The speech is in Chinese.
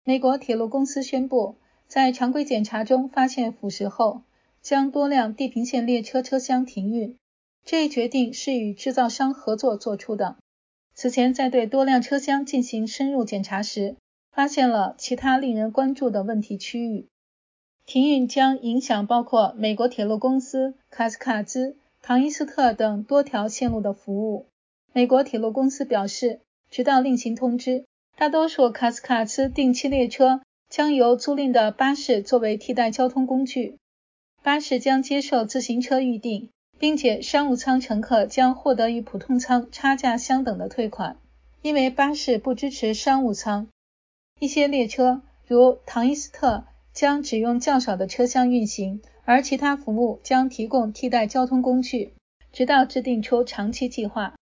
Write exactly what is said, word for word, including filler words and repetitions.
美国铁路公司宣布，在常规检查中发现腐蚀后，将多辆地平线列车车厢停运。这一决定是与制造商合作做出的。此前在对多辆车厢进行深入检查时，发现了其他令人关注的问题区域。停运将影响包括美国铁路公司、卡斯卡兹、唐伊斯特等多条线路的服务。美国铁路公司表示，直到另行通知，大多数卡斯卡兹定期列车将由租赁的巴士作为替代交通工具。巴士将接受自行车预订，并且商务舱乘客将获得与普通舱差价相等的退款。因为巴士不支持商务舱，一些列车如唐伊斯特将只用较少的车厢运行，而其他服务将提供替代交通工具，直到制定出长期计划。